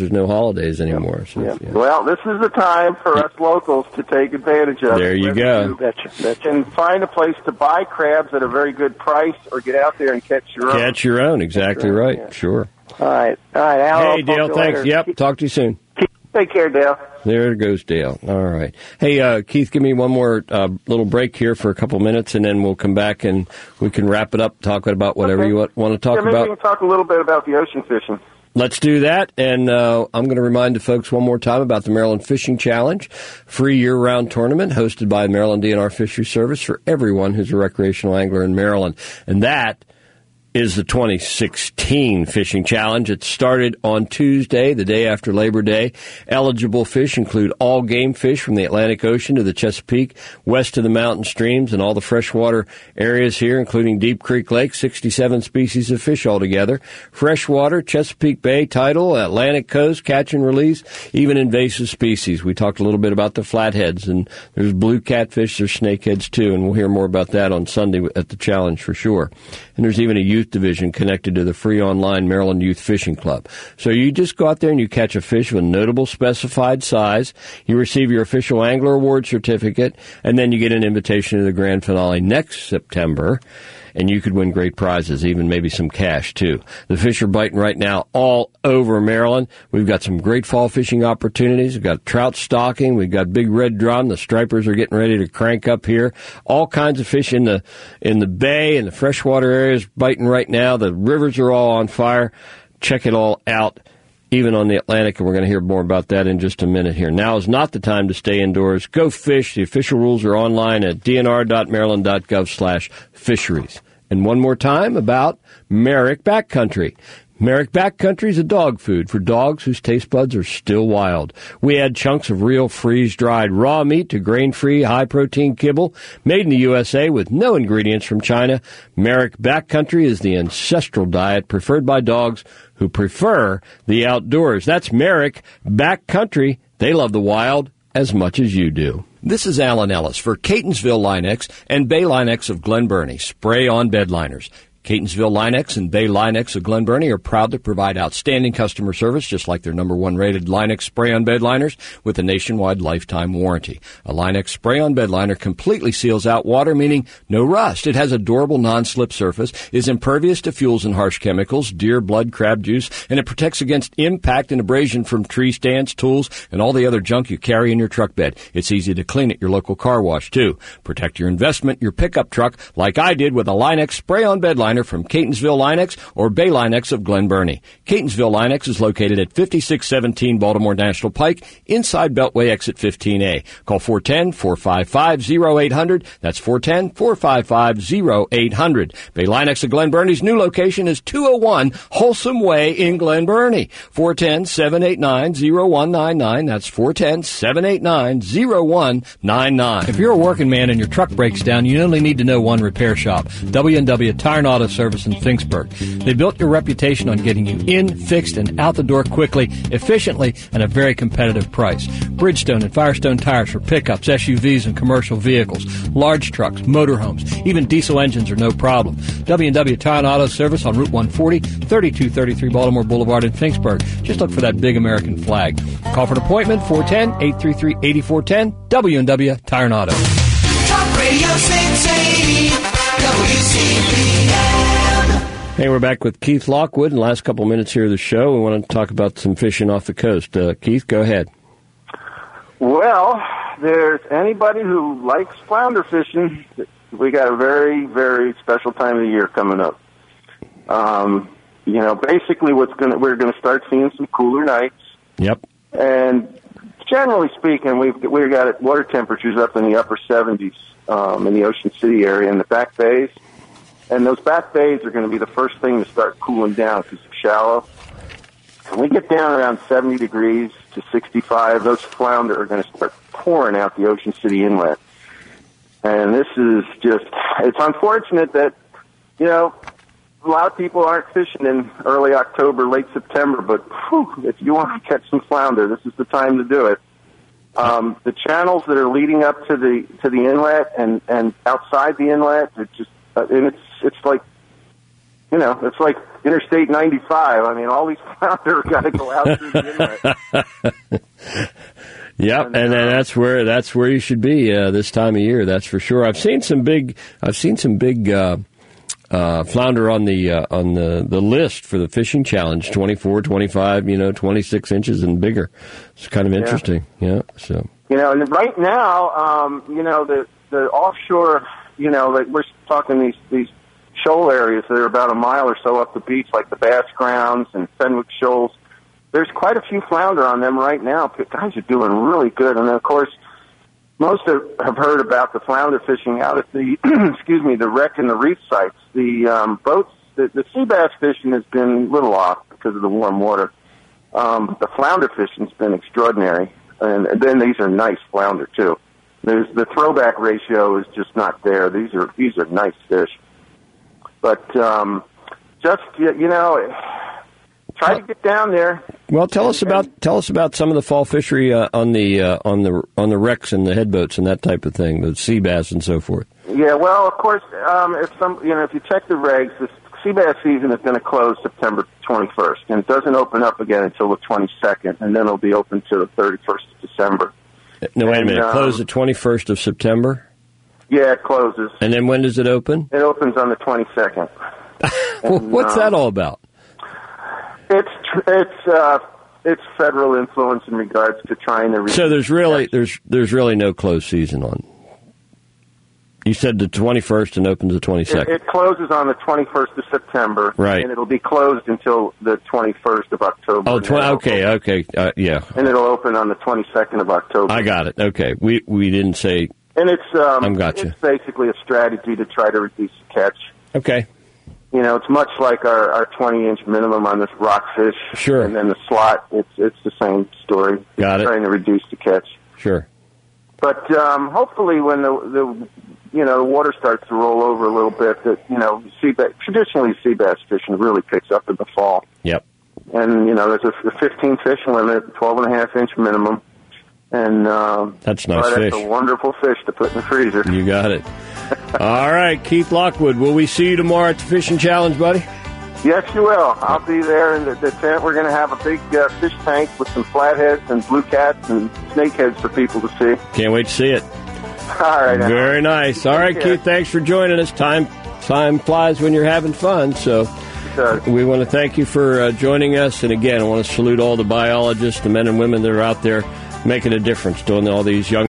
there's no holidays anymore. So, yeah. yeah. Well, this is the time for us locals to take advantage of it. There you go. And find a place to buy crabs at a very good price, or get out there and catch your own. Catch your own, exactly right. Yeah. Sure. All right. All right, Al. Hey, Dale, thanks. Later. Yep, talk to you soon. Take care, Dale. There goes Dale. All right. Hey, uh, Keith, give me one more uh, little break here for a couple minutes, and then we'll come back and we can wrap it up, talk about whatever okay. you want, want to talk yeah, maybe about. We can talk a little bit about the ocean fishing. Let's do that, and uh, I'm going to remind the folks one more time about the Maryland Fishing Challenge, free year-round tournament hosted by the Maryland D N R Fisheries Service for everyone who's a recreational angler in Maryland. And that is the twenty sixteen Fishing Challenge. It started on Tuesday, the day after Labor Day. Eligible fish include all game fish from the Atlantic Ocean to the Chesapeake, west to the mountain streams, and all the freshwater areas here, including Deep Creek Lake, sixty-seven species of fish altogether. Freshwater, Chesapeake Bay, tidal, Atlantic coast, catch and release, even invasive species. We talked a little bit about the flatheads, and there's blue catfish, there's snakeheads too, and we'll hear more about that on Sunday at the challenge for sure. And there's even a youth division connected to the free online Maryland Youth Fishing Club. So you just go out there and you catch a fish of a notable specified size. You receive your official Angler Award certificate, and then you get an invitation to the grand finale next September. And you could win great prizes, even maybe some cash, too. The fish are biting right now all over Maryland. We've got some great fall fishing opportunities. We've got trout stocking. We've got big red drum. The stripers are getting ready to crank up here. All kinds of fish in the in the bay and the freshwater areas biting right now. The rivers are all on fire. Check it all out, even on the Atlantic, and we're going to hear more about that in just a minute here. Now is not the time to stay indoors. Go fish. The official rules are online at d n r dot maryland dot gov slash fisheries. And one more time about Merrick Backcountry. Merrick Backcountry is a dog food for dogs whose taste buds are still wild. We add chunks of real freeze-dried raw meat to grain-free, high-protein kibble made in the U S A with no ingredients from China. Merrick Backcountry is the ancestral diet preferred by dogs who prefer the outdoors. That's Merrick Backcountry. They love the wild as much as you do. This is Alan Ellis for Catonsville Line-X and Bay Line-X of Glen Burnie. Spray on bed liners. Catonsville Line-X and Bay Line-X of Glen Burnie are proud to provide outstanding customer service, just like their number one rated Line-X spray-on bed liners with a nationwide lifetime warranty. A Line-X spray-on bed liner completely seals out water, meaning no rust. It has a durable non-slip surface, is impervious to fuels and harsh chemicals, deer blood, crab juice, and it protects against impact and abrasion from tree stands, tools, and all the other junk you carry in your truck bed. It's easy to clean at your local car wash, too. Protect your investment, your pickup truck, like I did with a Line-X spray-on bed liner from Catonsville Line-X or Bay Line-X of Glen Burnie. Catonsville Line-X is located at fifty-six seventeen Baltimore National Pike, inside Beltway exit fifteen A. Call four one zero, four five five, zero eight zero zero. That's four one zero, four five five, zero eight zero zero. Bay Line-X of Glen Burnie's new location is two oh one Wholesome Way in Glen Burnie. four one zero, seven eight nine, zero one nine nine. That's four one zero, seven eight nine, zero one nine nine. If you're a working man and your truck breaks down, you only need to know one repair shop, W and W Tire and Auto Service in Finksburg. They built your reputation on getting you in, fixed, and out the door quickly, efficiently, and a very competitive price. Bridgestone and Firestone tires for pickups, S U Vs, and commercial vehicles, large trucks, motorhomes, even diesel engines are no problem. W and W Tire and Auto Service on Route one forty, thirty-two thirty-three Baltimore Boulevard in Finksburg. Just look for that big American flag. Call for an appointment, four one zero, eight three three, eight four one zero, W and W Tire and Auto. Talk Radio six eighty, W C B M. Hey, we're back with Keith Lockwood. In the last couple of minutes here of the show, we want to talk about some fishing off the coast. Uh, Keith, go ahead. Well, there's anybody who likes flounder fishing. We got a very, very special time of the year coming up. Um, you know, basically, what's going we're going to start seeing some cooler nights. Yep. And generally speaking, we've we've got water temperatures up in the upper seventies um, in the Ocean City area in the back bays. And those back bays are going to be the first thing to start cooling down because it's shallow. When we get down around seventy degrees to sixty-five, those flounder are going to start pouring out the Ocean City inlet. And this is just, it's unfortunate that, you know, a lot of people aren't fishing in early October, late September, but whew, if you want to catch some flounder, this is the time to do it. Um, the channels that are leading up to the to the inlet and, and outside the inlet, it's just, uh, and it's it's like you know, it's like Interstate ninety-five. I mean, all these flounder got to go out through the inlet. Yep, and, and uh, that's where that's where you should be uh, this time of year. That's for sure. I've seen some big. I've seen some big uh, uh, flounder on the uh, on the, the list for the fishing challenge. twenty-four, twenty-five, you know, twenty-six inches and bigger. It's kind of interesting. Yeah. yeah so you know, and right now, um, you know, the the offshore, you know, like we're talking these these shoal areas that are about a mile or so up the beach, like the Bass Grounds and Fenwick Shoals. There's quite a few flounder on them right now. Guys are doing really good. And, of course, most have, have heard about the flounder fishing out at the, excuse me, the wreck and the reef sites. The um, boats, the, the sea bass fishing has been a little off because of the warm water. Um, the flounder fishing's been extraordinary. And, and then these are nice flounder, too. There's the throwback ratio is just not there. These are these are nice fish. But um, just, you know, try to get down there. Well, tell us about tell us about some of the fall fishery uh, on the uh, on the on the wrecks and the headboats and that type of thing, the sea bass and so forth. Yeah, well, of course, um, if some you know if you check the regs, the sea bass season is going to close September twenty-first, and it doesn't open up again until the twenty-second, and then it'll be open to the thirty-first of December. No, wait a minute. And, um, close the twenty-first of September. Yeah, it closes. And then when does it open? It opens on the twenty-second. And, What's um, that all about? It's it's uh, it's federal influence in regards to trying to. So there's really there's there's really no closed season on. You said the twenty-first and opens the twenty-second. It, it closes on the twenty-first of September, right? And it'll be closed until the twenty-first of October. Oh, tw- okay, okay, uh, yeah. And it'll open on the twenty-second of October. I got it. Okay, we we didn't say. And it's um, I got you. It's basically a strategy to try to reduce the catch. Okay. You know, it's much like our, our twenty-inch minimum on this rockfish. Sure. And then the slot, it's it's the same story. Got it. Trying to reduce the catch. Sure. But um, hopefully when the, the you know the water starts to roll over a little bit, that you know sea bass, traditionally sea bass fishing really picks up in the fall. Yep. And you know there's a fifteen fish limit, twelve and a half inch minimum. And uh, that's nice oh, fish. That's a wonderful fish to put in the freezer. You got it. All right, Keith Lockwood. Will we see you tomorrow at the fishing challenge, buddy? Yes, you will. I'll be there in the, the tent. We're going to have a big uh, fish tank with some flatheads and blue cats and snakeheads for people to see. Can't wait to see it. All right. Very Alan. nice. All right, Keith. Thanks for joining us. Time time flies when you're having fun. So we want to thank you for uh, joining us. And again, I want to salute all the biologists, the men and women that are out there making a difference, doing all these young